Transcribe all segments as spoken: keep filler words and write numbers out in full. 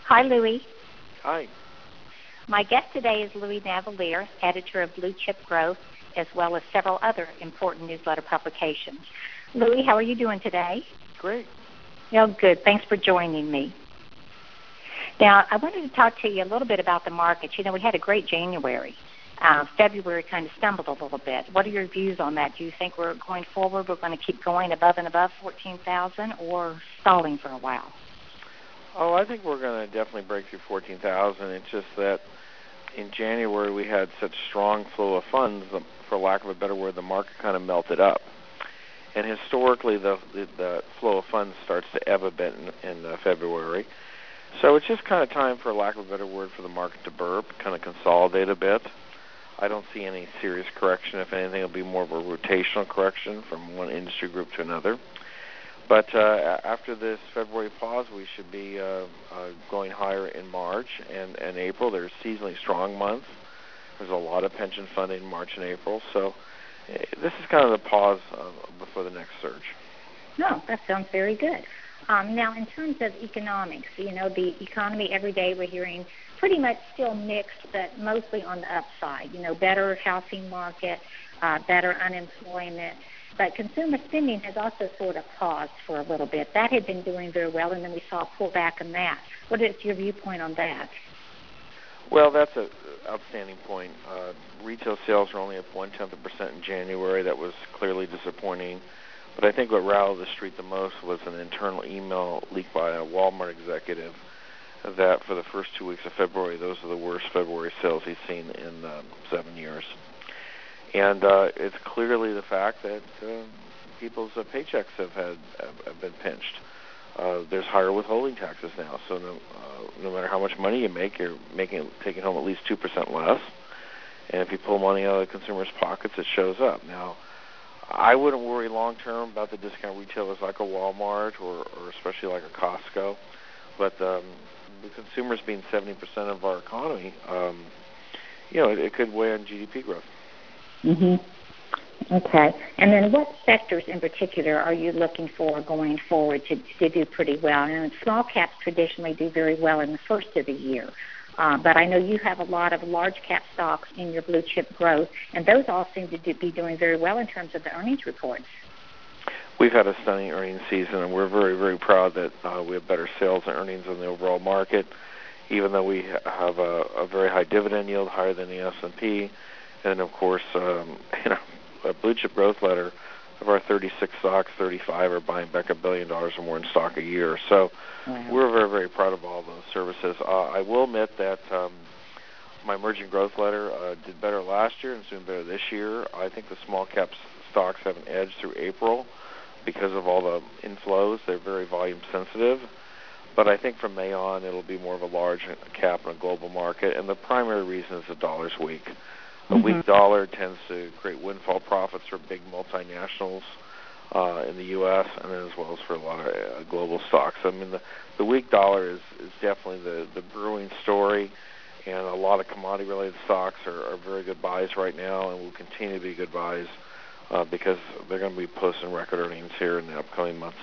Hi, Louis. Hi. My guest today is Louis Navellier, editor of Blue Chip Growth, as well as several other important newsletter publications. Louis, how are you doing today? Great. Oh, good. Thanks for joining me. Now, I wanted to talk to you a little bit about the markets. You know, we had a great January. Uh, February kind of stumbled a little bit. What are your views on that? Do you think we're going forward, we're going to keep going above and above fourteen thousand, or stalling for a while? Oh, I think we're going to definitely break through fourteen thousand. It's just that in January we had such strong flow of funds, for lack of a better word, the market kind of melted up. And historically, the the, the flow of funds starts to ebb a bit in, in uh, February. So it's just kind of time, for lack of a better word, for the market to burp, kind of consolidate a bit. I don't see any serious correction. If anything, it'll be more of a rotational correction from one industry group to another. But uh, after this February pause, we should be uh, uh, going higher in March and, and April. They're seasonally strong months. There's a lot of pension funding in March and April. So uh, this is kind of the pause uh, before the next surge. No, that sounds very good. Um, now, in terms of economics, you know, the economy every day we're hearing pretty much still mixed, but mostly on the upside. You know, better housing market, uh, better unemployment. But consumer spending has also sort of paused for a little bit. That had been doing very well, and then we saw a pullback in that. What is your viewpoint on that? Well, that's an outstanding point. Uh, retail sales are only up one-tenth of a percent in January. That was clearly disappointing. But I think what rattled the street the most was an internal email leaked by a Walmart executive that for the first two weeks of February, those are the worst February sales he's seen in um, seven years. And uh, it's clearly the fact that uh, people's uh, paychecks have had have, have been pinched. Uh, there's higher withholding taxes now, so no, uh, no matter how much money you make, you're making taking home at least two percent less. And if you pull money out of the consumer's pockets, it shows up. Now, I wouldn't worry long term about the discount retailers like a Walmart or, or especially like a Costco, but um, the consumers being seventy percent of our economy, um, you know, it, it could weigh on G D P growth. Mm-hmm. Okay. And then what sectors in particular are you looking for going forward to, to do pretty well? And small caps traditionally do very well in the first of the year. Uh, but I know you have a lot of large cap stocks in your blue chip growth, and those all seem to do, be doing very well in terms of the earnings reports. We've had a stunning earnings season, and we're very, very proud that uh, we have better sales and earnings than the overall market, even though we have a, a very high dividend yield, higher than the S and P. And, of course, um, you know, a blue chip growth letter of our thirty-six stocks, thirty-five are buying back a billion dollars or more in stock a year. So Wow. we're very, very proud of all those services. Uh, I will admit that um, my emerging growth letter uh, did better last year and it's doing better this year. I think the small cap stocks have an edge through April because of all the inflows. They're very volume sensitive. But I think from May on, it'll be more of a large cap in a global market. And the primary reason is the dollar's weak. A Mm-hmm. weak dollar tends to create windfall profits for big multinationals uh, in the U S and then as well as for a lot of uh, global stocks. I mean, the, the weak dollar is, is definitely the, the brewing story, and a lot of commodity-related stocks are, are very good buys right now and will continue to be good buys uh, because they're going to be posting record earnings here in the upcoming months.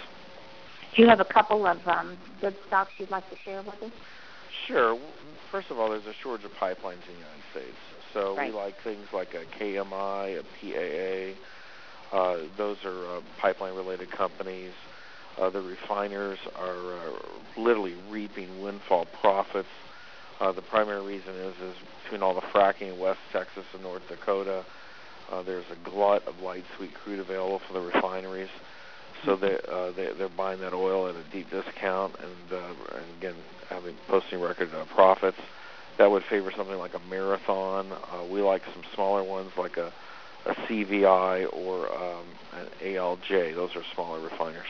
Do you have a couple of um, good stocks you'd like to share with us? Sure. First of all, there's a shortage of pipelines in the United States. So Right. we like things like a K M I, a P A A. Uh, those are uh, pipeline-related companies. Uh, the refiners are uh, literally reaping windfall profits. Uh, the primary reason is, is between all the fracking in West Texas and North Dakota, uh, there's a glut of light sweet crude available for the refineries. So they, uh, they, they're buying that oil at a deep discount and, uh, and again, having posting record uh, profits. That would favor something like a Marathon. Uh, we like some smaller ones like a, a C V I or um, an A L J. Those are smaller refiners.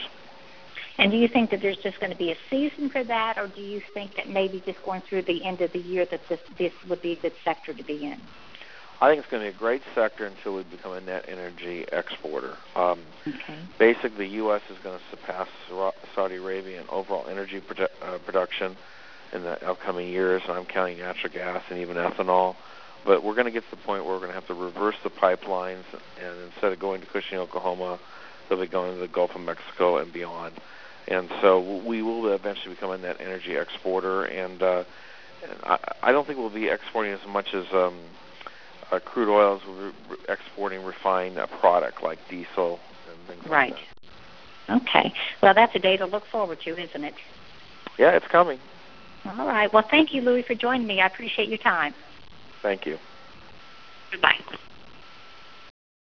And do you think that there's just going to be a season for that, or do you think that maybe just going through the end of the year that this, this would be a good sector to be in? I think it's going to be a great sector until we become a net energy exporter. Um, Okay. basically, the U S is going to surpass Saudi Arabia in overall energy produ- uh, production in the upcoming years, and I'm counting natural gas and even ethanol. But we're going to get to the point where we're going to have to reverse the pipelines, and instead of going to Cushing, Oklahoma, they'll be going to the Gulf of Mexico and beyond. And so we will eventually become a net energy exporter, and, uh, and I, I don't think we'll be exporting as much as um, uh, crude oils. We're re- exporting refined uh, product like diesel and things Right. like that. Okay. Well, that's a day to look forward to, isn't it? Yeah, it's coming. All right. Well, thank you, Louis, for joining me. I appreciate your time. Thank you. Goodbye.